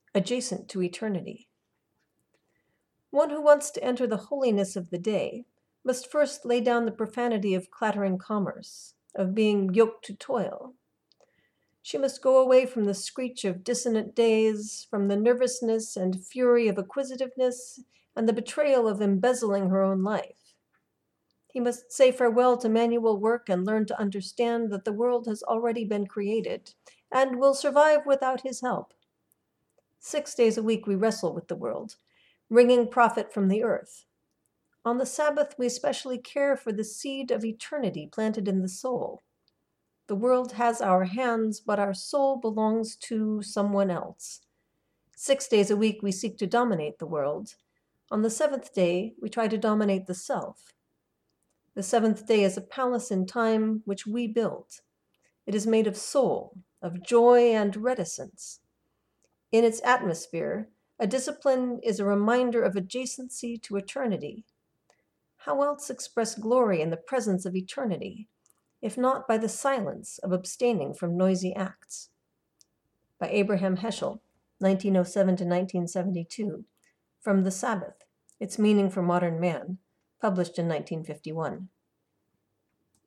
adjacent to eternity. One who wants to enter the holiness of the day must first lay down the profanity of clattering commerce, of being yoked to toil. She must go away from the screech of dissonant days, from the nervousness and fury of acquisitiveness, and the betrayal of embezzling her own life. He must say farewell to manual work and learn to understand that the world has already been created and will survive without his help. 6 days a week we wrestle with the world, wringing profit from the earth. On the Sabbath, we especially care for the seed of eternity planted in the soul. The world has our hands, but our soul belongs to someone else. 6 days a week, we seek to dominate the world. On the seventh day, we try to dominate the self. The seventh day is a palace in time which we built. It is made of soul, of joy and reticence. In its atmosphere, a discipline is a reminder of adjacency to eternity. How else express glory in the presence of eternity, if not by the silence of abstaining from noisy acts? By Abraham Heschel, 1907 to 1972, from The Sabbath, Its Meaning for Modern Man, published in 1951.